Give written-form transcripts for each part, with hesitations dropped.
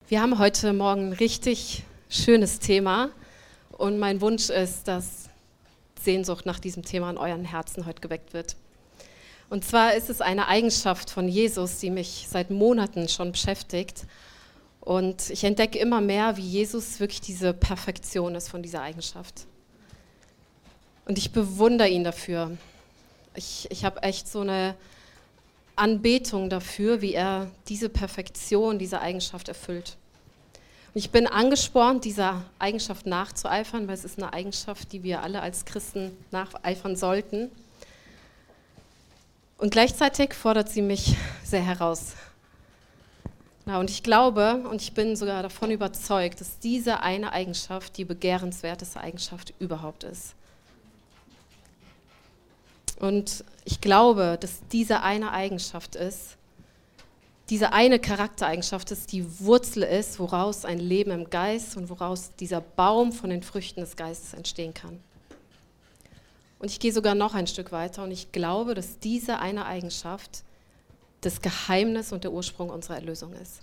Wir haben heute Morgen ein richtig schönes Thema und mein Wunsch ist, dass Sehnsucht nach diesem Thema in euren Herzen heute geweckt wird. Und zwar ist es eine Eigenschaft von Jesus, die mich seit Monaten schon beschäftigt. Und ich entdecke immer mehr, wie Jesus wirklich diese Perfektion ist von dieser Eigenschaft. Und ich bewundere ihn dafür. Ich habe echt so eine Anbetung dafür, wie er diese Perfektion, diese Eigenschaft erfüllt. Und ich bin angespornt, dieser Eigenschaft nachzueifern, weil es ist eine Eigenschaft, die wir alle als Christen nacheifern sollten. Und gleichzeitig fordert sie mich sehr heraus. Ja, und ich glaube und ich bin sogar davon überzeugt, dass diese eine Eigenschaft die begehrenswerteste Eigenschaft überhaupt ist. Und ich glaube, dass diese eine Eigenschaft ist, diese eine Charaktereigenschaft ist, die Wurzel ist, woraus ein Leben im Geist und woraus dieser Baum von den Früchten des Geistes entstehen kann. Und ich gehe sogar noch ein Stück weiter und ich glaube, dass diese eine Eigenschaft das Geheimnis und der Ursprung unserer Erlösung ist.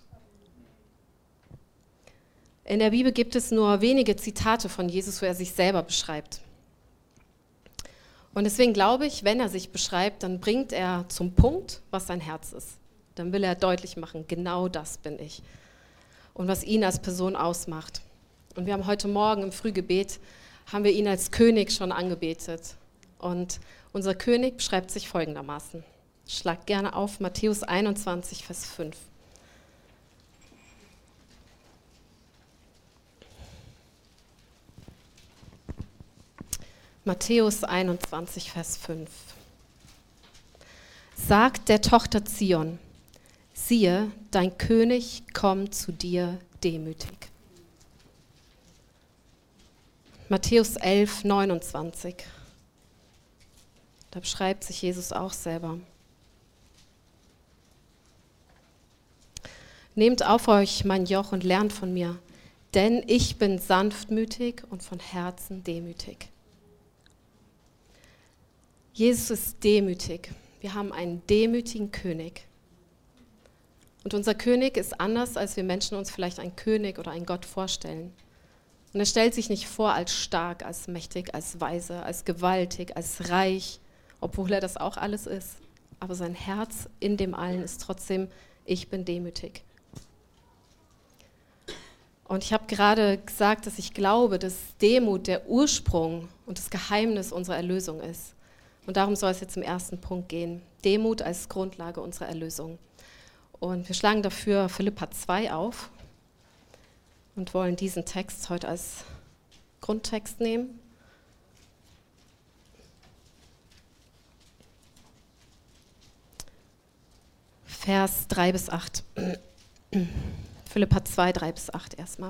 In der Bibel gibt es nur wenige Zitate von Jesus, wo er sich selber beschreibt. Und deswegen glaube ich, wenn er sich beschreibt, dann bringt er zum Punkt, was sein Herz ist. Dann will er deutlich machen, genau das bin ich. Und was ihn als Person ausmacht. Und wir haben heute Morgen im Frühgebet, haben wir ihn als König schon angebetet. Und unser König beschreibt sich folgendermaßen. Schlag gerne auf Matthäus 21, Vers 5. Matthäus 21, Vers 5. Sagt der Tochter Zion, siehe, dein König kommt zu dir demütig. Matthäus 11, 29. Da beschreibt sich Jesus auch selber. Nehmt auf euch mein Joch und lernt von mir, denn ich bin sanftmütig und von Herzen demütig. Jesus ist demütig. Wir haben einen demütigen König. Und unser König ist anders, als wir Menschen uns vielleicht einen König oder einen Gott vorstellen. Und er stellt sich nicht vor als stark, als mächtig, als weise, als gewaltig, als reich, obwohl er das auch alles ist. Aber sein Herz in dem Allen ist trotzdem, ich bin demütig. Und ich habe gerade gesagt, dass ich glaube, dass Demut der Ursprung und das Geheimnis unserer Erlösung ist. Und darum soll es jetzt im ersten Punkt gehen. Demut als Grundlage unserer Erlösung. Und wir schlagen dafür Philipper 2 auf und wollen diesen Text heute als Grundtext nehmen. Vers 3 bis 8. Philipper 2, 3 bis 8 erstmal.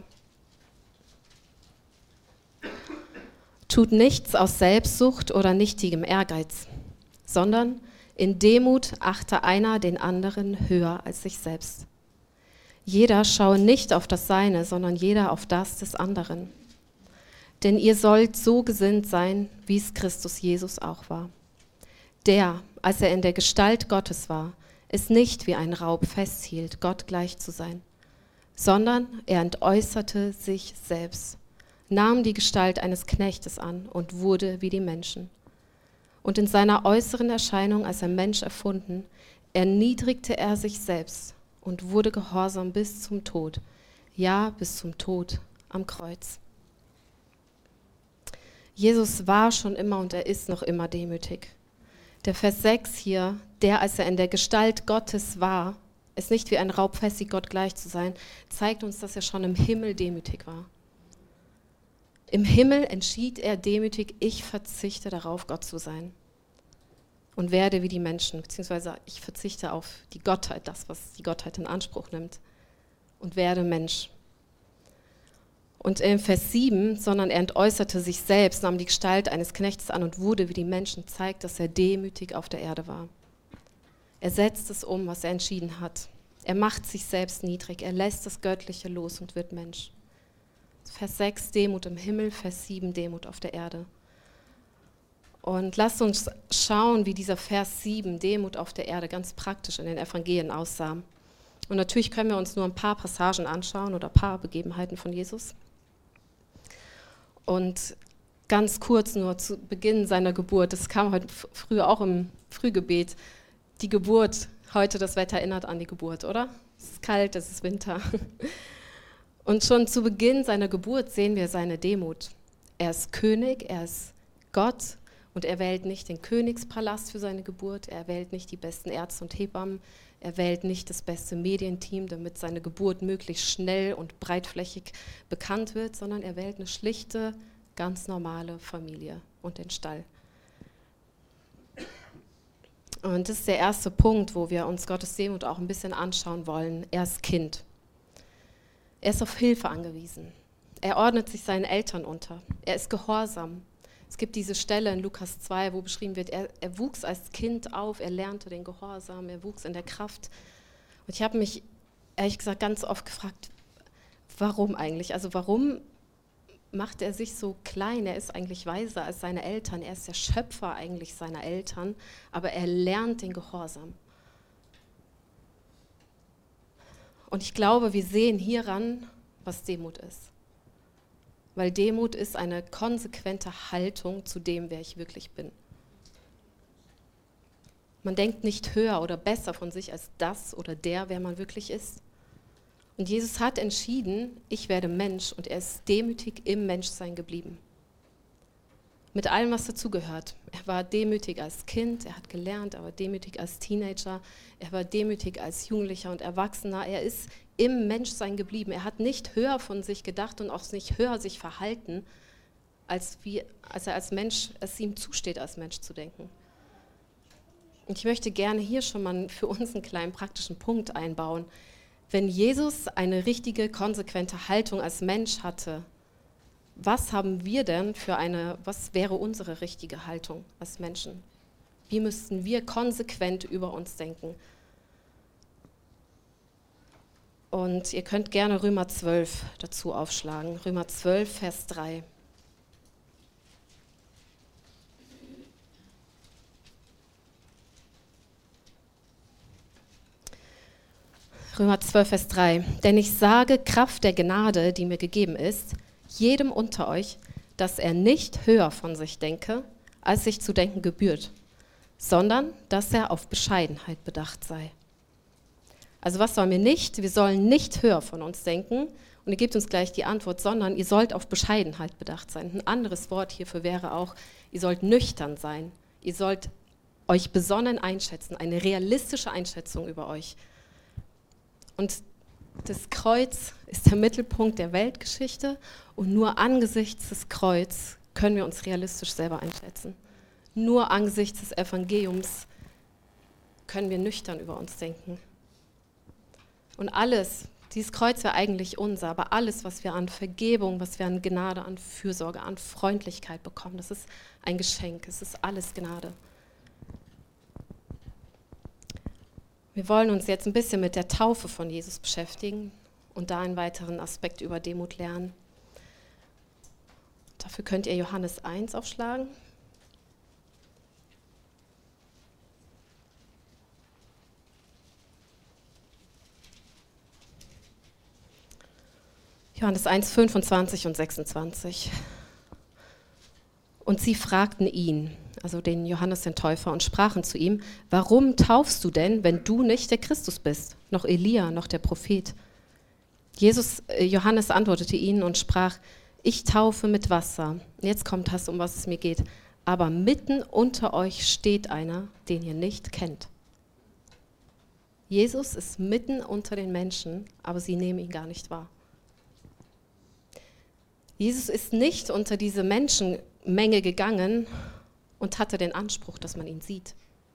Tut nichts aus Selbstsucht oder nichtigem Ehrgeiz, sondern in Demut achte einer den anderen höher als sich selbst. Jeder schaue nicht auf das Seine, sondern jeder auf das des anderen. Denn ihr sollt so gesinnt sein, wie es Christus Jesus auch war. Der, als er in der Gestalt Gottes war, es nicht wie ein Raub festhielt, Gott gleich zu sein, sondern er entäußerte sich selbst, nahm die Gestalt eines Knechtes an und wurde wie die Menschen. Und in seiner äußeren Erscheinung als ein Mensch erfunden, erniedrigte er sich selbst und wurde gehorsam bis zum Tod, ja, bis zum Tod am Kreuz. Jesus war schon immer und er ist noch immer demütig. Der Vers 6 hier, der, als er in der Gestalt Gottes war, es nicht wie ein Raub festhielt, Gott gleich zu sein, zeigt uns, dass er schon im Himmel demütig war. Im Himmel entschied er demütig, ich verzichte darauf, Gott zu sein und werde wie die Menschen, beziehungsweise ich verzichte auf die Gottheit, das, was die Gottheit in Anspruch nimmt und werde Mensch. Und im Vers 7, sondern er entäußerte sich selbst, nahm die Gestalt eines Knechtes an und wurde wie die Menschen, zeigt, dass er demütig auf der Erde war. Er setzt es um, was er entschieden hat. Er macht sich selbst niedrig, er lässt das Göttliche los und wird Mensch. Vers 6, Demut im Himmel, Vers 7, Demut auf der Erde. Und lasst uns schauen, wie dieser Vers 7, Demut auf der Erde, ganz praktisch in den Evangelien aussah. Und natürlich können wir uns nur ein paar Passagen anschauen oder ein paar Begebenheiten von Jesus. Und ganz kurz nur zu Beginn seiner Geburt, das kam heute früh auch im Frühgebet, die Geburt, heute das Wetter erinnert an die Geburt, oder? Es ist kalt, es ist Winter. Und schon zu Beginn seiner Geburt sehen wir seine Demut. Er ist König, er ist Gott und er wählt nicht den Königspalast für seine Geburt, er wählt nicht die besten Ärzte und Hebammen, er wählt nicht das beste Medienteam, damit seine Geburt möglichst schnell und breitflächig bekannt wird, sondern er wählt eine schlichte, ganz normale Familie und den Stall. Und das ist der erste Punkt, wo wir uns Gottes Demut auch ein bisschen anschauen wollen. Er ist Kind. Er ist auf Hilfe angewiesen. Er ordnet sich seinen Eltern unter. Er ist gehorsam. Es gibt diese Stelle in Lukas 2, wo beschrieben wird, er wuchs als Kind auf, er lernte den Gehorsam, er wuchs in der Kraft. Und ich habe mich, ehrlich gesagt, ganz oft gefragt, warum eigentlich? Also warum macht er sich so klein? Er ist eigentlich weiser als seine Eltern, er ist der Schöpfer eigentlich seiner Eltern, aber er lernt den Gehorsam. Und ich glaube, wir sehen hieran, was Demut ist. Weil Demut ist eine konsequente Haltung zu dem, wer ich wirklich bin. Man denkt nicht höher oder besser von sich als das oder der, wer man wirklich ist. Und Jesus hat entschieden, ich werde Mensch, und er ist demütig im Menschsein geblieben. Mit allem, was dazugehört. Er war demütig als Kind, er hat gelernt, er war demütig als Teenager, er war demütig als Jugendlicher und Erwachsener. Er ist im Menschsein geblieben. Er hat nicht höher von sich gedacht und auch nicht höher sich verhalten, als er als Mensch, es ihm zusteht, als Mensch zu denken. Und ich möchte gerne hier schon mal für uns einen kleinen praktischen Punkt einbauen. Wenn Jesus eine richtige, konsequente Haltung als Mensch hatte, was haben wir denn was wäre unsere richtige Haltung als Menschen? Wie müssten wir konsequent über uns denken? Und ihr könnt gerne Römer 12 dazu aufschlagen. Römer 12, Vers 3. Römer 12, Vers 3. Denn ich sage, Kraft der Gnade, die mir gegeben ist, jedem unter euch, dass er nicht höher von sich denke, als sich zu denken gebührt, sondern dass er auf Bescheidenheit bedacht sei. Also was sollen wir nicht? Wir sollen nicht höher von uns denken. Und ihr gebt uns gleich die Antwort, sondern ihr sollt auf Bescheidenheit bedacht sein. Ein anderes Wort hierfür wäre auch, ihr sollt nüchtern sein. Ihr sollt euch besonnen einschätzen, eine realistische Einschätzung über euch. Und das Kreuz ist der Mittelpunkt der Weltgeschichte und nur angesichts des Kreuzes können wir uns realistisch selber einschätzen. Nur angesichts des Evangeliums können wir nüchtern über uns denken. Und alles, dieses Kreuz wäre eigentlich unser, aber alles, was wir an Vergebung, was wir an Gnade, an Fürsorge, an Freundlichkeit bekommen, das ist ein Geschenk, es ist alles Gnade. Wir wollen uns jetzt ein bisschen mit der Taufe von Jesus beschäftigen und da einen weiteren Aspekt über Demut lernen. Dafür könnt ihr Johannes 1 aufschlagen. Johannes 1, 25 und 26. Und sie fragten ihn, also den Johannes den Täufer, und sprachen zu ihm, warum taufst du denn, wenn du nicht der Christus bist, noch Elia, noch der Prophet? Johannes antwortete ihnen und sprach, ich taufe mit Wasser. Jetzt kommt das, um was es mir geht. Aber mitten unter euch steht einer, den ihr nicht kennt. Jesus ist mitten unter den Menschen, aber sie nehmen ihn gar nicht wahr. Jesus ist nicht unter diese Menschenmenge gegangen und hatte den Anspruch, dass man ihn sieht.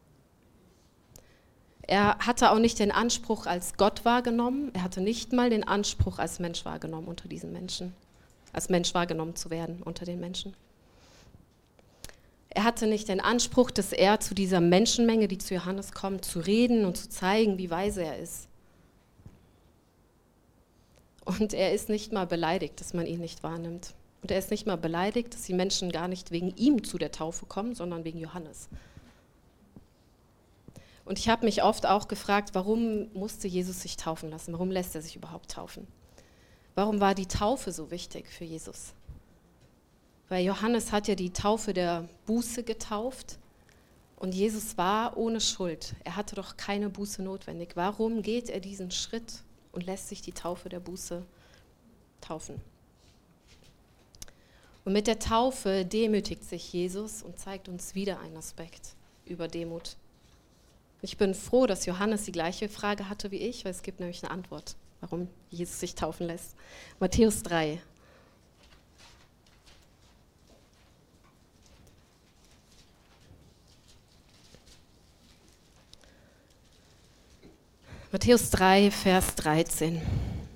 Er hatte auch nicht den Anspruch, als Gott wahrgenommen. Er hatte nicht mal den Anspruch, als Mensch wahrgenommen unter diesen Menschen, als Mensch wahrgenommen zu werden unter den Menschen. Er hatte nicht den Anspruch, dass er zu dieser Menschenmenge, die zu Johannes kommt, zu reden und zu zeigen, wie weise er ist. Und er ist nicht mal beleidigt, dass man ihn nicht wahrnimmt. Und er ist nicht mal beleidigt, dass die Menschen gar nicht wegen ihm zu der Taufe kommen, sondern wegen Johannes. Und ich habe mich oft auch gefragt, warum musste Jesus sich taufen lassen? Warum lässt er sich überhaupt taufen? Warum war die Taufe so wichtig für Jesus? Weil Johannes hat ja die Taufe der Buße getauft und Jesus war ohne Schuld. Er hatte doch keine Buße notwendig. Warum geht er diesen Schritt und lässt sich die Taufe der Buße taufen? Und mit der Taufe demütigt sich Jesus und zeigt uns wieder einen Aspekt über Demut. Ich bin froh, dass Johannes die gleiche Frage hatte wie ich, weil es gibt nämlich eine Antwort, warum Jesus sich taufen lässt. Matthäus 3. Matthäus 3, Vers 13.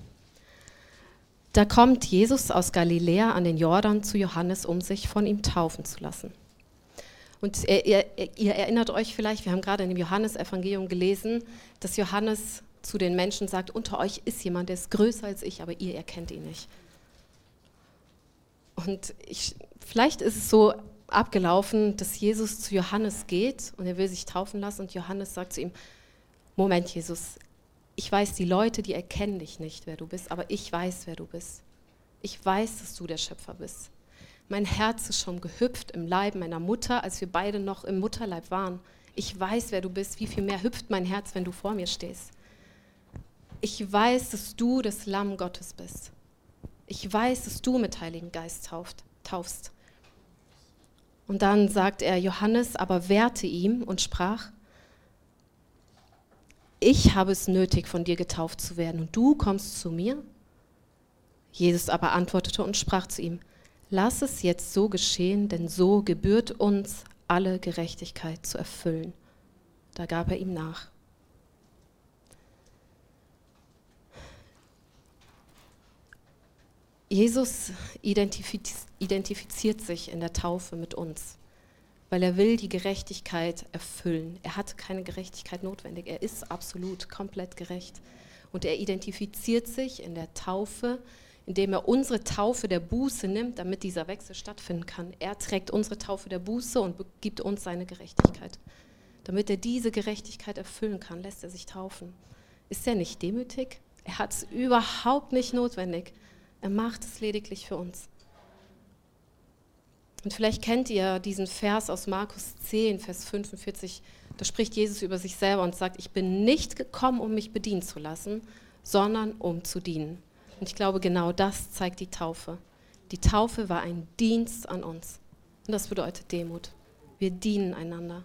Da kommt Jesus aus Galiläa an den Jordan zu Johannes, um sich von ihm taufen zu lassen. Und ihr erinnert euch vielleicht, wir haben gerade in dem Johannesevangelium gelesen, dass Johannes zu den Menschen sagt, unter euch ist jemand, der ist größer als ich, aber ihr erkennt ihn nicht. Und vielleicht ist es so abgelaufen, dass Jesus zu Johannes geht und er will sich taufen lassen und Johannes sagt zu ihm, Moment Jesus, ich weiß, die Leute, die erkennen dich nicht, wer du bist, aber ich weiß, wer du bist. Ich weiß, dass du der Schöpfer bist. Mein Herz ist schon gehüpft im Leib meiner Mutter, als wir beide noch im Mutterleib waren. Ich weiß, wer du bist. Wie viel mehr hüpft mein Herz, wenn du vor mir stehst. Ich weiß, dass du das Lamm Gottes bist. Ich weiß, dass du mit Heiligen Geist taufst. Und dann sagt er, Johannes aber wehrte ihm und sprach, ich habe es nötig, von dir getauft zu werden und du kommst zu mir? Jesus aber antwortete und sprach zu ihm, lass es jetzt so geschehen, denn so gebührt uns, alle Gerechtigkeit zu erfüllen. Da gab er ihm nach. Jesus identifiziert sich in der Taufe mit uns, weil er will die Gerechtigkeit erfüllen. Er hat keine Gerechtigkeit notwendig, er ist absolut, komplett gerecht. Und er identifiziert sich in der Taufe, indem er unsere Taufe der Buße nimmt, damit dieser Wechsel stattfinden kann. Er trägt unsere Taufe der Buße und gibt uns seine Gerechtigkeit. Damit er diese Gerechtigkeit erfüllen kann, lässt er sich taufen. Ist er nicht demütig? Er hat es überhaupt nicht notwendig. Er macht es lediglich für uns. Und vielleicht kennt ihr diesen Vers aus Markus 10, Vers 45. Da spricht Jesus über sich selber und sagt, ich bin nicht gekommen, um mich bedienen zu lassen, sondern um zu dienen. Und ich glaube, genau das zeigt die Taufe. Die Taufe war ein Dienst an uns. Und das bedeutet Demut. Wir dienen einander.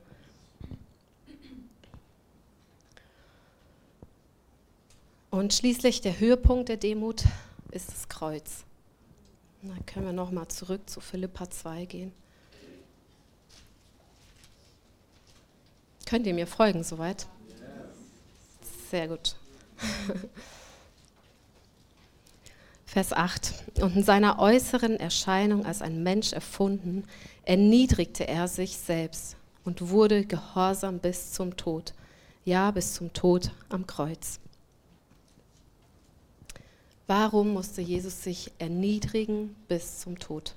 Und schließlich der Höhepunkt der Demut ist das Kreuz. Dann können wir nochmal zurück zu Philipper 2 gehen. Könnt ihr mir folgen soweit? Sehr gut. Vers 8. Und in seiner äußeren Erscheinung als ein Mensch erfunden, erniedrigte er sich selbst und wurde gehorsam bis zum Tod. Ja, bis zum Tod am Kreuz. Warum musste Jesus sich erniedrigen bis zum Tod?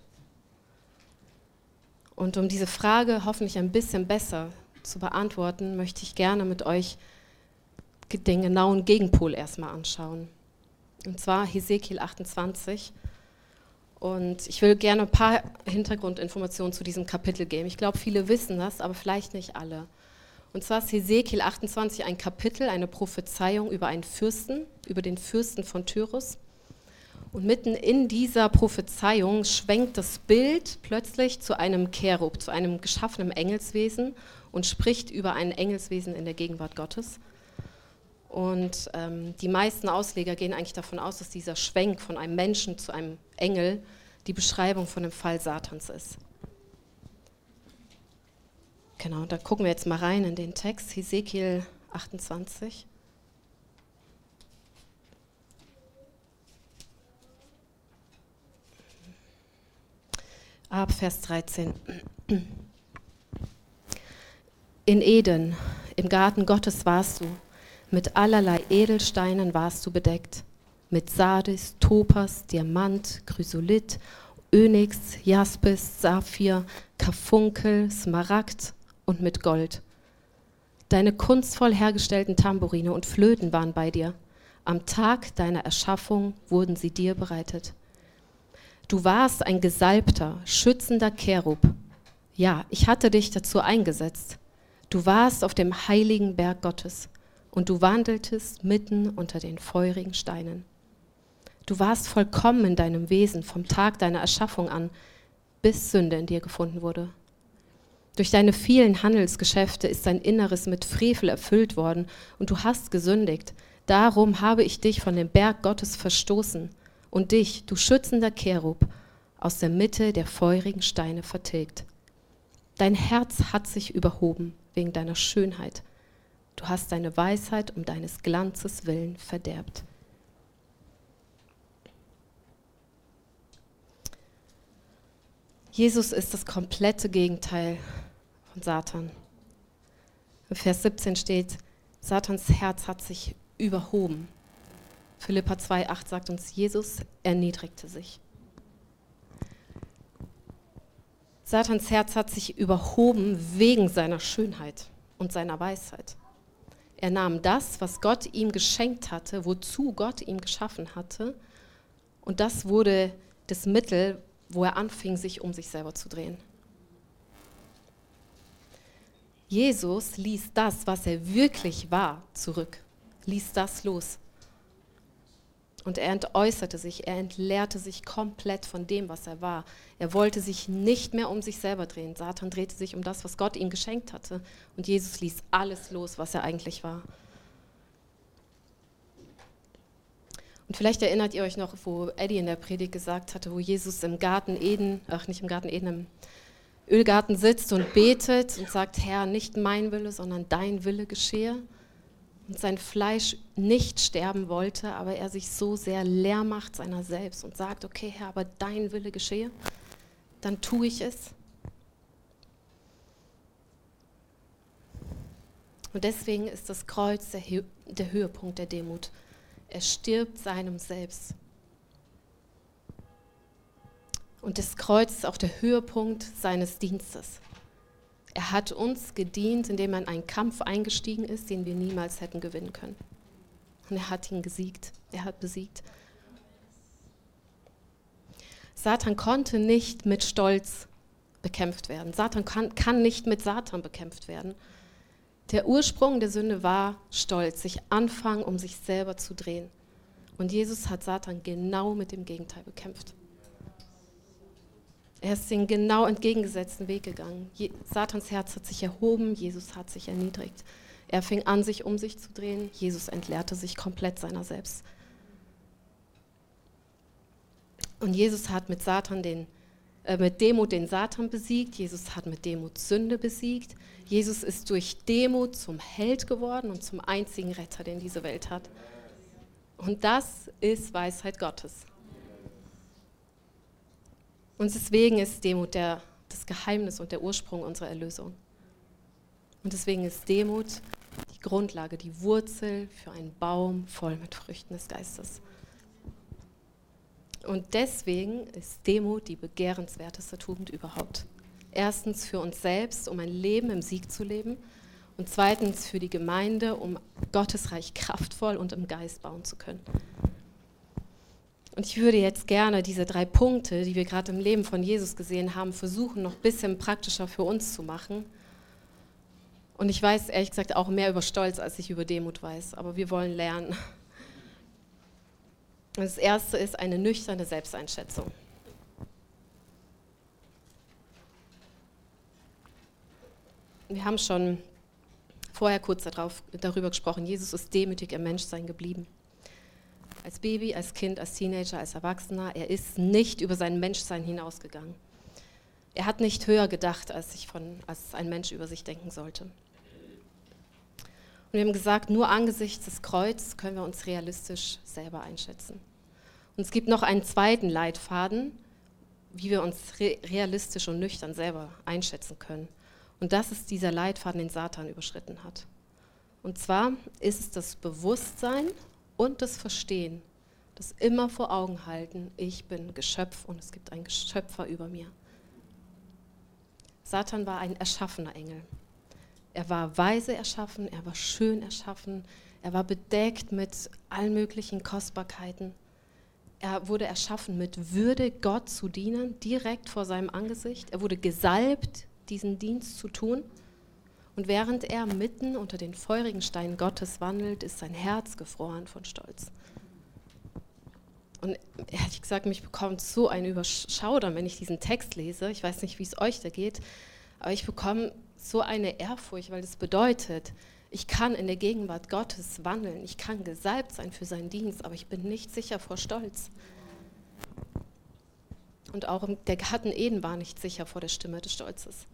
Und um diese Frage hoffentlich ein bisschen besser zu beantworten, möchte ich gerne mit euch den genauen Gegenpol erstmal anschauen. Und zwar Hesekiel 28. Und ich will gerne ein paar Hintergrundinformationen zu diesem Kapitel geben. Ich glaube, viele wissen das, aber vielleicht nicht alle. Und zwar ist Hesekiel 28 ein Kapitel, eine Prophezeiung über einen Fürsten, über den Fürsten von Tyrus. Und mitten in dieser Prophezeiung schwenkt das Bild plötzlich zu einem Cherub, zu einem geschaffenen Engelswesen und spricht über ein Engelswesen in der Gegenwart Gottes. Und die meisten Ausleger gehen eigentlich davon aus, dass dieser Schwenk von einem Menschen zu einem Engel die Beschreibung von dem Fall Satans ist. Genau, da gucken wir jetzt mal rein in den Text, Hesekiel 28. Ab Vers 13. In Eden, im Garten Gottes warst du, mit allerlei Edelsteinen warst du bedeckt, mit Sardis, Topas, Diamant, Chrysolit, Onyx, Jaspis, Saphir, Karfunkel, Smaragd und mit Gold. Deine kunstvoll hergestellten Tamburine und Flöten waren bei dir. Am Tag deiner Erschaffung wurden sie dir bereitet. Du warst ein gesalbter, schützender Cherub. Ja, ich hatte dich dazu eingesetzt. Du warst auf dem heiligen Berg Gottes und du wandeltest mitten unter den feurigen Steinen. Du warst vollkommen in deinem Wesen vom Tag deiner Erschaffung an, bis Sünde in dir gefunden wurde. Durch deine vielen Handelsgeschäfte ist dein Inneres mit Frevel erfüllt worden und du hast gesündigt. Darum habe ich dich von dem Berg Gottes verstoßen und dich, du schützender Cherub, aus der Mitte der feurigen Steine vertilgt. Dein Herz hat sich überhoben wegen deiner Schönheit. Du hast deine Weisheit um deines Glanzes willen verderbt. Jesus ist das komplette Gegenteil von Satan. In Vers 17 steht, Satans Herz hat sich überhoben. Philipper 2,8 sagt uns, Jesus erniedrigte sich. Satans Herz hat sich überhoben wegen seiner Schönheit und seiner Weisheit. Er nahm das, was Gott ihm geschenkt hatte, wozu Gott ihn geschaffen hatte, und das wurde das Mittel, wo er anfing, sich um sich selber zu drehen. Jesus ließ das, was er wirklich war, zurück, ließ das los. Und er entäußerte sich, er entleerte sich komplett von dem, was er war. Er wollte sich nicht mehr um sich selber drehen. Satan drehte sich um das, was Gott ihm geschenkt hatte. Und Jesus ließ alles los, was er eigentlich war. Und vielleicht erinnert ihr euch noch, wo Eddie in der Predigt gesagt hatte, wo Jesus im Garten Eden, nicht im Garten Eden, im Ölgarten sitzt und betet und sagt, Herr, nicht mein Wille, sondern dein Wille geschehe. Und sein Fleisch nicht sterben wollte, aber er sich so sehr leer macht seiner selbst und sagt, okay Herr, aber dein Wille geschehe, dann tue ich es. Und deswegen ist das Kreuz der Höhepunkt der Demut. Er stirbt seinem Selbst. Und das Kreuz ist auch der Höhepunkt seines Dienstes. Er hat uns gedient, indem er in einen Kampf eingestiegen ist, den wir niemals hätten gewinnen können. Und er hat ihn gesiegt. Er hat besiegt. Satan konnte nicht mit Stolz bekämpft werden. Satan kann nicht mit Satan bekämpft werden. Der Ursprung der Sünde war Stolz, sich anfangen, um sich selber zu drehen. Und Jesus hat Satan genau mit dem Gegenteil bekämpft. Er ist den genau entgegengesetzten Weg gegangen. Satans Herz hat sich erhoben, Jesus hat sich erniedrigt. Er fing an, sich um sich zu drehen. Jesus entleerte sich komplett seiner selbst. Und Jesus hat mit Demut den Satan besiegt. Jesus hat mit Demut Sünde besiegt. Jesus ist durch Demut zum Held geworden und zum einzigen Retter, den diese Welt hat. Und das ist Weisheit Gottes. Und deswegen ist Demut das Geheimnis und der Ursprung unserer Erlösung. Und deswegen ist Demut die Grundlage, die Wurzel für einen Baum voll mit Früchten des Geistes. Und deswegen ist Demut die begehrenswerteste Tugend überhaupt. Erstens für uns selbst, um ein Leben im Sieg zu leben. Und zweitens für die Gemeinde, um Gottes Reich kraftvoll und im Geist bauen zu können. Und ich würde jetzt gerne diese 3 Punkte, die wir gerade im Leben von Jesus gesehen haben, versuchen, noch ein bisschen praktischer für uns zu machen. Und ich weiß ehrlich gesagt auch mehr über Stolz, als ich über Demut weiß. Aber wir wollen lernen. Und das erste ist eine nüchterne Selbsteinschätzung. Wir haben schon vorher kurz darüber gesprochen. Jesus ist demütig im Menschsein geblieben. Als Baby, als Kind, als Teenager, als Erwachsener. Er ist nicht über sein Menschsein hinausgegangen. Er hat nicht höher gedacht, als ein Mensch über sich denken sollte. Und wir haben gesagt, nur angesichts des Kreuzes können wir uns realistisch selber einschätzen. Und es gibt noch einen zweiten Leitfaden, wie wir uns realistisch und nüchtern selber einschätzen können. Und das ist dieser Leitfaden, den Satan überschritten hat. Und zwar ist es das Bewusstsein und das Verstehen, das immer vor Augen halten, ich bin Geschöpf und es gibt einen Schöpfer über mir. Satan war ein erschaffener Engel. Er war weise erschaffen, er war schön erschaffen, er war bedeckt mit allen möglichen Kostbarkeiten. Er wurde erschaffen mit Würde, Gott zu dienen, direkt vor seinem Angesicht. Er wurde gesalbt, diesen Dienst zu tun. Und während er mitten unter den feurigen Steinen Gottes wandelt, ist sein Herz gefroren von Stolz. Und ehrlich gesagt, mich bekommt so ein Überschaudern, wenn ich diesen Text lese. Ich weiß nicht, wie es euch da geht, aber ich bekomme so eine Ehrfurcht, weil das bedeutet, ich kann in der Gegenwart Gottes wandeln, ich kann gesalbt sein für seinen Dienst, aber ich bin nicht sicher vor Stolz. Und auch der Garten Eden war nicht sicher vor der Stimme des Stolzes.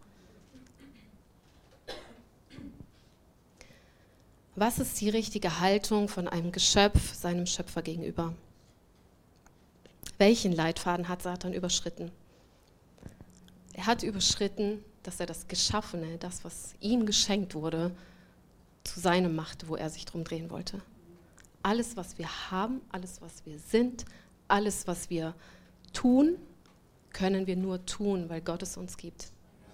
Was ist die richtige Haltung von einem Geschöpf seinem Schöpfer gegenüber? Welchen Leitfaden hat Satan überschritten? Er hat überschritten, dass er das Geschaffene, das, was ihm geschenkt wurde, zu seinem machte, wo er sich drum drehen wollte. Alles, was wir haben, alles, was wir sind, alles, was wir tun, können wir nur tun, weil Gott es uns gibt.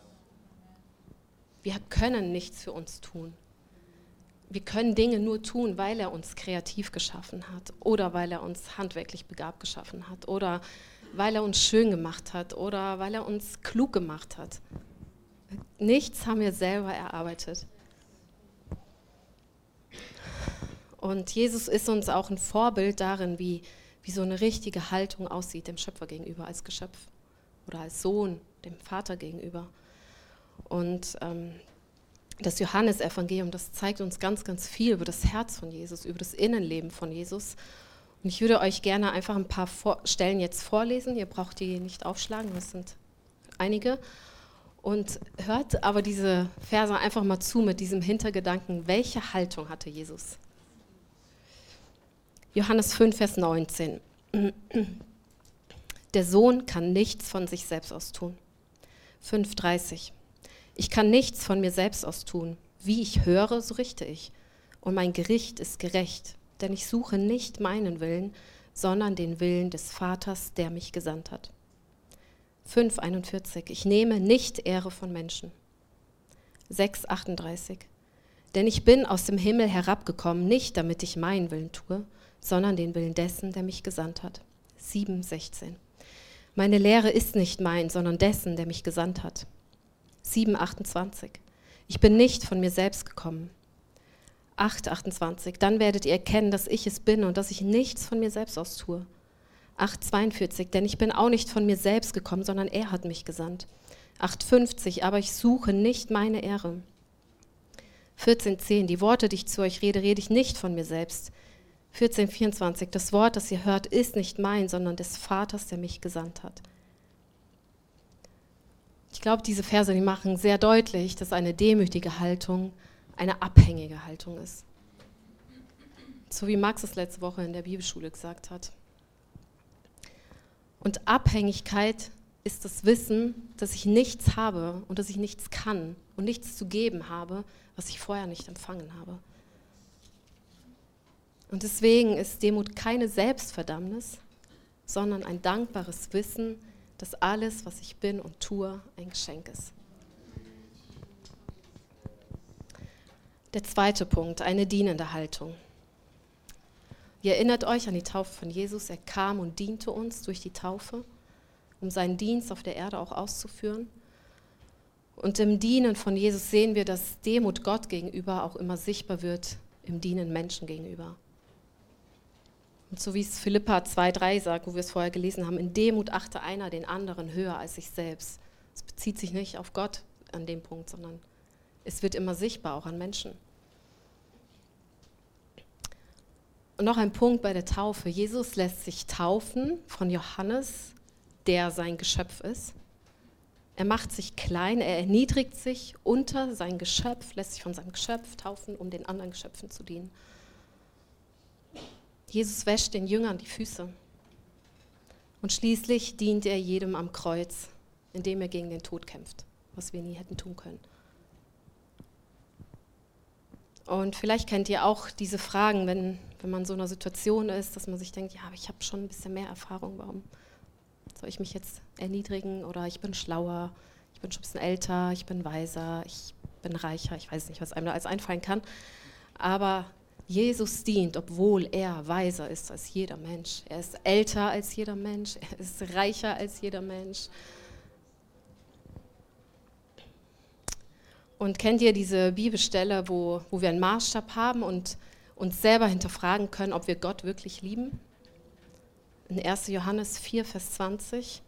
Wir können nichts für uns tun. Wir können Dinge nur tun, weil er uns kreativ geschaffen hat oder weil er uns handwerklich begabt geschaffen hat oder weil er uns schön gemacht hat oder weil er uns klug gemacht hat. Nichts haben wir selber erarbeitet. Und Jesus ist uns auch ein Vorbild darin, wie so eine richtige Haltung aussieht dem Schöpfer gegenüber, als Geschöpf oder als Sohn, dem Vater gegenüber. Und das Johannesevangelium, das zeigt uns ganz, ganz viel über das Herz von Jesus, über das Innenleben von Jesus. Und ich würde euch gerne einfach ein paar Stellen jetzt vorlesen. Ihr braucht die nicht aufschlagen, das sind einige. Und hört aber diese Verse einfach mal zu mit diesem Hintergedanken, welche Haltung hatte Jesus? Johannes 5, Vers 19. Der Sohn kann nichts von sich selbst aus tun. 5,30. Ich kann nichts von mir selbst aus tun. Wie ich höre, so richte ich. Und mein Gericht ist gerecht, denn ich suche nicht meinen Willen, sondern den Willen des Vaters, der mich gesandt hat. 5,41. Ich nehme nicht Ehre von Menschen. 6,38. Denn ich bin aus dem Himmel herabgekommen, nicht damit ich meinen Willen tue, sondern den Willen dessen, der mich gesandt hat. 7,16. Meine Lehre ist nicht mein, sondern dessen, der mich gesandt hat. 7,28. Ich bin nicht von mir selbst gekommen. 8,28. Dann werdet ihr erkennen, dass ich es bin und dass ich nichts von mir selbst aus tue. 8,42. Denn ich bin auch nicht von mir selbst gekommen, sondern er hat mich gesandt. 8,50. Aber ich suche nicht meine Ehre. 14,10. Die Worte, die ich zu euch rede, rede ich nicht von mir selbst. 14,24. Das Wort, das ihr hört, ist nicht mein, sondern des Vaters, der mich gesandt hat. Ich glaube, diese Verse, die machen sehr deutlich, dass eine demütige Haltung eine abhängige Haltung ist. So wie Max es letzte Woche in der Bibelschule gesagt hat. Und Abhängigkeit ist das Wissen, dass ich nichts habe und dass ich nichts kann und nichts zu geben habe, was ich vorher nicht empfangen habe. Und deswegen ist Demut keine Selbstverdammnis, sondern ein dankbares Wissen, dass alles, was ich bin und tue, ein Geschenk ist. Der zweite Punkt, eine dienende Haltung. Ihr erinnert euch an die Taufe von Jesus. Er kam und diente uns durch die Taufe, um seinen Dienst auf der Erde auch auszuführen. Und im Dienen von Jesus sehen wir, dass Demut Gott gegenüber auch immer sichtbar wird im Dienen Menschen gegenüber. Und so wie es Philippa 2,3 sagt, wo wir es vorher gelesen haben, in Demut achte einer den anderen höher als sich selbst. Es bezieht sich nicht auf Gott an dem Punkt, sondern es wird immer sichtbar, auch an Menschen. Und noch ein Punkt bei der Taufe. Jesus lässt sich taufen von Johannes, der sein Geschöpf ist. Er macht sich klein, er erniedrigt sich unter sein Geschöpf, lässt sich von seinem Geschöpf taufen, um den anderen Geschöpfen zu dienen. Jesus wäscht den Jüngern die Füße. Und schließlich dient er jedem am Kreuz, indem er gegen den Tod kämpft, was wir nie hätten tun können. Und vielleicht kennt ihr auch diese Fragen, wenn man in so einer Situation ist, dass man sich denkt, ja, aber ich habe schon ein bisschen mehr Erfahrung, warum soll ich mich jetzt erniedrigen oder ich bin schlauer, ich bin schon ein bisschen älter, ich bin weiser, ich bin reicher, ich weiß nicht, was einem da alles einfallen kann. Aber Jesus dient, obwohl er weiser ist als jeder Mensch. Er ist älter als jeder Mensch, er ist reicher als jeder Mensch. Und kennt ihr diese Bibelstelle, wo wir einen Maßstab haben und uns selber hinterfragen können, ob wir Gott wirklich lieben? In 1. Johannes 4, Vers 20.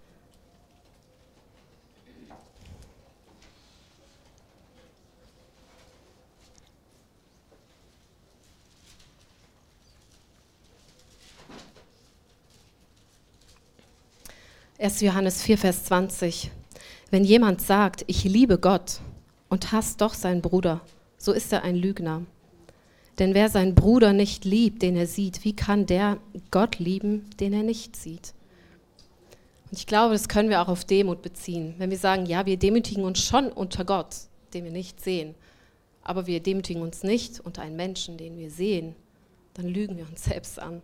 Johannes 4, Vers 20. Wenn jemand sagt, ich liebe Gott und hasst doch seinen Bruder, so ist er ein Lügner. Denn wer seinen Bruder nicht liebt, den er sieht, wie kann der Gott lieben, den er nicht sieht? Und ich glaube, das können wir auch auf Demut beziehen. Wenn wir sagen, ja, wir demütigen uns schon unter Gott, den wir nicht sehen, aber wir demütigen uns nicht unter einen Menschen, den wir sehen, dann lügen wir uns selbst an.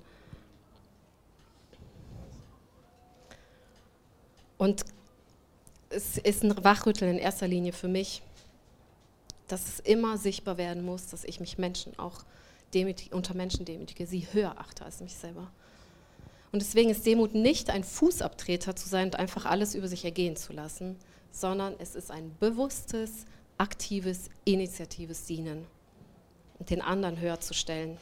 Und es ist ein Wachrütteln in erster Linie für mich, dass es immer sichtbar werden muss, dass ich mich unter Menschen demütige, sie höher achte als mich selber. Und deswegen ist Demut nicht ein Fußabtreter zu sein und einfach alles über sich ergehen zu lassen, sondern es ist ein bewusstes, aktives, initiatives Dienen und den anderen höher zu stellen.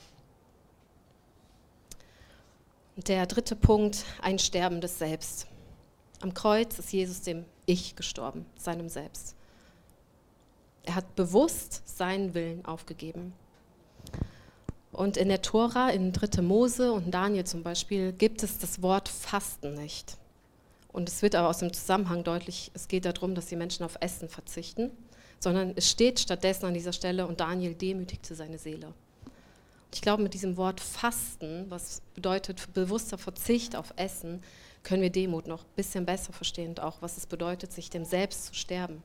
Und der dritte Punkt, ein sterbendes Selbst. Am Kreuz ist Jesus dem Ich gestorben, seinem Selbst. Er hat bewusst seinen Willen aufgegeben. Und in der Tora, in 3. Mose und Daniel zum Beispiel, gibt es das Wort Fasten nicht. Und es wird aber aus dem Zusammenhang deutlich, es geht darum, dass die Menschen auf Essen verzichten, sondern es steht stattdessen an dieser Stelle, und Daniel demütigte seine Seele. Und ich glaube, mit diesem Wort Fasten, was bedeutet bewusster Verzicht auf Essen, können wir Demut noch ein bisschen besser verstehen und auch, was es bedeutet, sich dem Selbst zu sterben.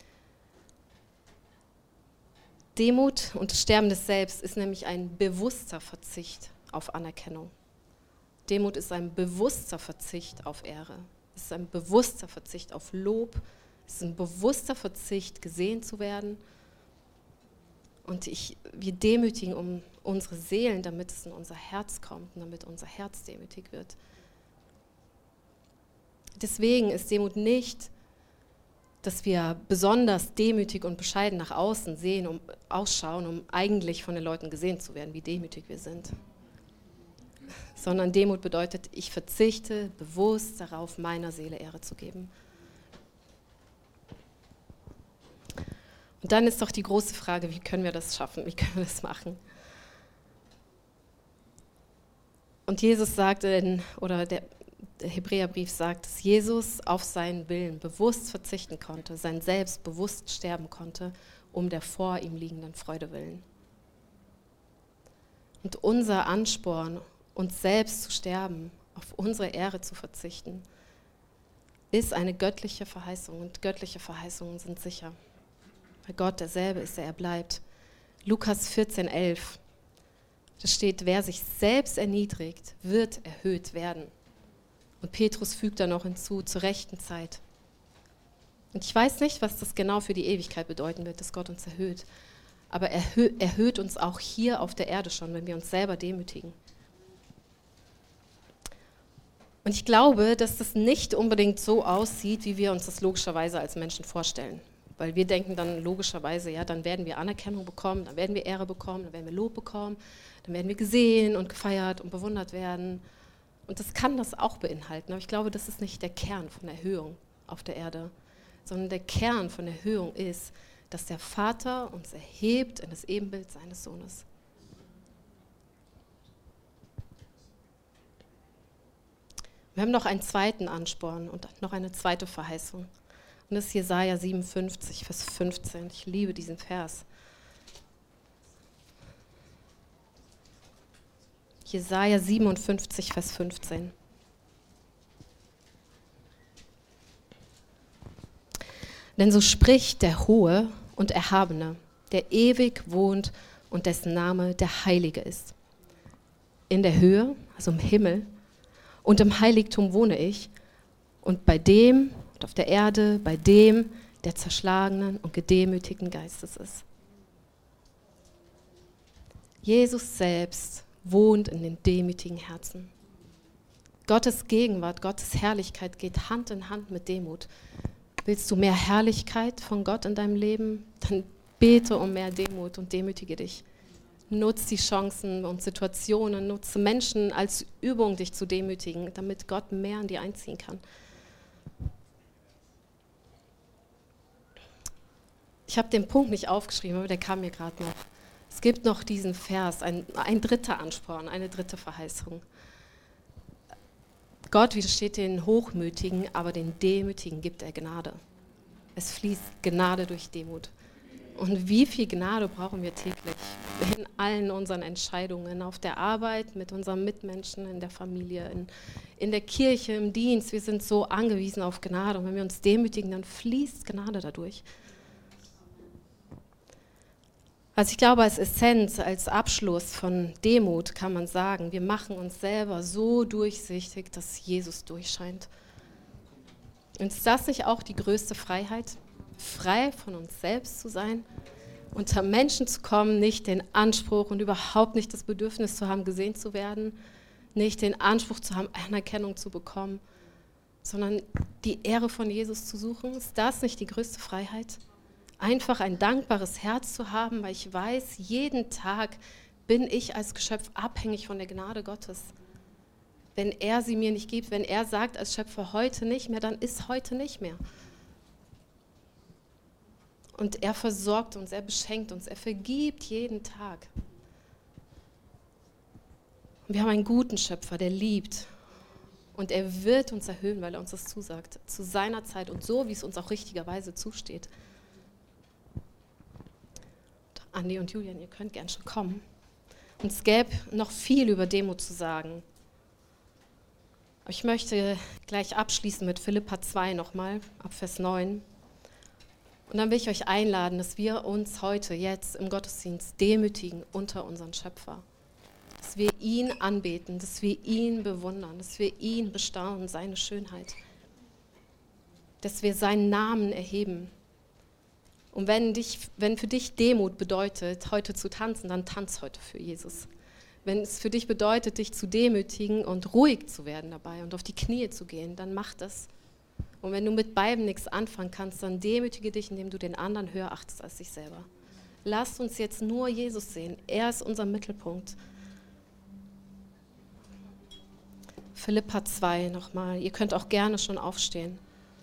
Demut und das Sterben des Selbst ist nämlich ein bewusster Verzicht auf Anerkennung. Demut ist ein bewusster Verzicht auf Ehre. Es ist ein bewusster Verzicht auf Lob. Es ist ein bewusster Verzicht, gesehen zu werden. Und wir demütigen um unsere Seelen, damit es in unser Herz kommt und damit unser Herz demütig wird. Deswegen ist Demut nicht, dass wir besonders demütig und bescheiden nach außen ausschauen, um eigentlich von den Leuten gesehen zu werden, wie demütig wir sind. Sondern Demut bedeutet, ich verzichte bewusst darauf, meiner Seele Ehre zu geben. Und dann ist doch die große Frage, wie können wir das schaffen, wie können wir das machen? Und Jesus sagte, der Hebräerbrief sagt, dass Jesus auf seinen Willen bewusst verzichten konnte, sein Selbst bewusst sterben konnte, um der vor ihm liegenden Freude willen. Und unser Ansporn, uns selbst zu sterben, auf unsere Ehre zu verzichten, ist eine göttliche Verheißung. Und göttliche Verheißungen sind sicher. Weil Gott derselbe ist, der er bleibt. Lukas 14,11, da steht, wer sich selbst erniedrigt, wird erhöht werden. Und Petrus fügt da noch hinzu, zur rechten Zeit. Und ich weiß nicht, was das genau für die Ewigkeit bedeuten wird, dass Gott uns erhöht. Aber er erhöht uns auch hier auf der Erde schon, wenn wir uns selber demütigen. Und ich glaube, dass das nicht unbedingt so aussieht, wie wir uns das logischerweise als Menschen vorstellen. Weil wir denken dann logischerweise, ja, dann werden wir Anerkennung bekommen, dann werden wir Ehre bekommen, dann werden wir Lob bekommen, dann werden wir gesehen und gefeiert und bewundert werden. Und das kann das auch beinhalten, aber ich glaube, das ist nicht der Kern von Erhöhung auf der Erde, sondern der Kern von Erhöhung ist, dass der Vater uns erhebt in das Ebenbild seines Sohnes. Wir haben noch einen zweiten Ansporn und noch eine zweite Verheißung. Und das ist Jesaja 57, Vers 15. Ich liebe diesen Vers. Jesaja 57, Vers 15. Denn so spricht der Hohe und Erhabene, der ewig wohnt und dessen Name der Heilige ist. In der Höhe, also im Himmel, und im Heiligtum wohne ich, und bei dem, und auf der Erde, bei dem, der zerschlagenen und gedemütigten Geistes ist. Jesus selbst wohnt in den demütigen Herzen. Gottes Gegenwart, Gottes Herrlichkeit geht Hand in Hand mit Demut. Willst du mehr Herrlichkeit von Gott in deinem Leben? Dann bete um mehr Demut und demütige dich. Nutz die Chancen und Situationen, nutze Menschen als Übung, dich zu demütigen, damit Gott mehr in dir einziehen kann. Ich habe den Punkt nicht aufgeschrieben, aber der kam mir gerade noch. Es gibt noch diesen Vers, ein dritter Ansporn, eine dritte Verheißung. Gott widersteht den Hochmütigen, aber den Demütigen gibt er Gnade. Es fließt Gnade durch Demut. Und wie viel Gnade brauchen wir täglich in allen unseren Entscheidungen, auf der Arbeit, mit unseren Mitmenschen, in der Familie, in der Kirche, im Dienst. Wir sind so angewiesen auf Gnade. Und wenn wir uns demütigen, dann fließt Gnade dadurch. Also ich glaube, als Essenz, als Abschluss von Demut kann man sagen, wir machen uns selber so durchsichtig, dass Jesus durchscheint. Und ist das nicht auch die größte Freiheit? Frei von uns selbst zu sein, unter Menschen zu kommen, nicht den Anspruch und überhaupt nicht das Bedürfnis zu haben, gesehen zu werden, nicht den Anspruch zu haben, Anerkennung zu bekommen, sondern die Ehre von Jesus zu suchen. Ist das nicht die größte Freiheit? Einfach ein dankbares Herz zu haben, weil ich weiß, jeden Tag bin ich als Geschöpf abhängig von der Gnade Gottes. Wenn er sie mir nicht gibt, wenn er sagt als Schöpfer heute nicht mehr, dann ist heute nicht mehr. Und er versorgt uns, er beschenkt uns, er vergibt jeden Tag. Und wir haben einen guten Schöpfer, der liebt. Und er wird uns erhöhen, weil er uns das zusagt, zu seiner Zeit und so, wie es uns auch richtigerweise zusteht. Andi und Julian, ihr könnt gern schon kommen. Und es gäbe noch viel über Demut zu sagen. Aber ich möchte gleich abschließen mit Philipper 2 nochmal, ab Vers 9. Und dann will ich euch einladen, dass wir uns heute, jetzt im Gottesdienst demütigen unter unseren Schöpfer. Dass wir ihn anbeten, dass wir ihn bewundern, dass wir ihn bestaunen, seine Schönheit. Dass wir seinen Namen erheben. Und wenn für dich Demut bedeutet, heute zu tanzen, dann tanz heute für Jesus. Wenn es für dich bedeutet, dich zu demütigen und ruhig zu werden dabei und auf die Knie zu gehen, dann mach das. Und wenn du mit beidem nichts anfangen kannst, dann demütige dich, indem du den anderen höher achtest als dich selber. Lasst uns jetzt nur Jesus sehen. Er ist unser Mittelpunkt. Philipper 2 nochmal. Ihr könnt auch gerne schon aufstehen.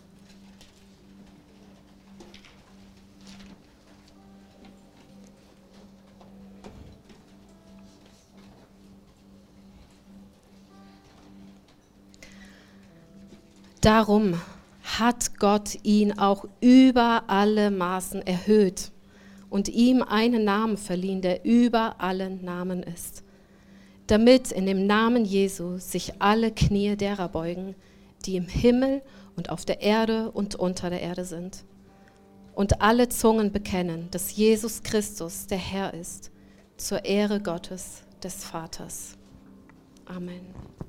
Darum hat Gott ihn auch über alle Maßen erhöht und ihm einen Namen verliehen, der über allen Namen ist, damit in dem Namen Jesu sich alle Knie derer beugen, die im Himmel und auf der Erde und unter der Erde sind, und alle Zungen bekennen, dass Jesus Christus der Herr ist, zur Ehre Gottes des Vaters. Amen.